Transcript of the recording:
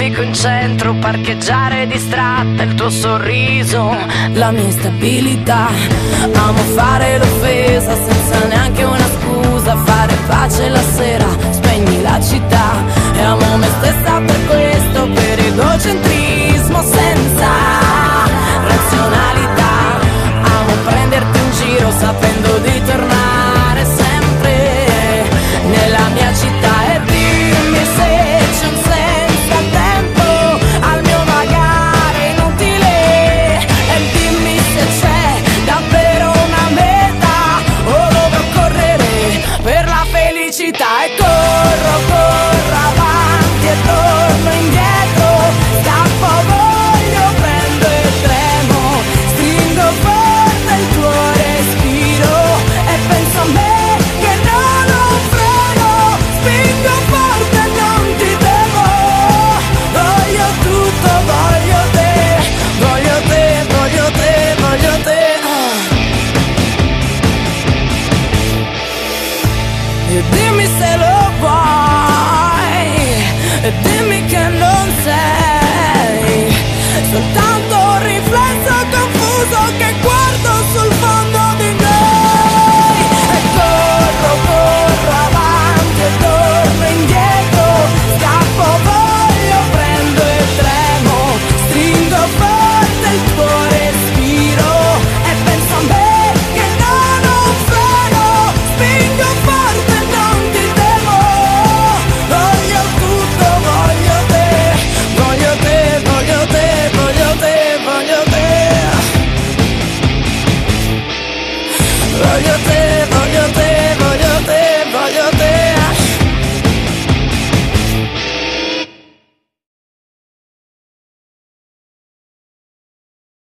pubblico in centro, parcheggiare distratta, il tuo sorriso, la mia instabilità. Amo fare l'offesa senza neanche una scusa, fare pace la sera, spegni la città. E amo me stessa per questo, per egocentrismo senza razionalità. Amo prenderti in giro sapendo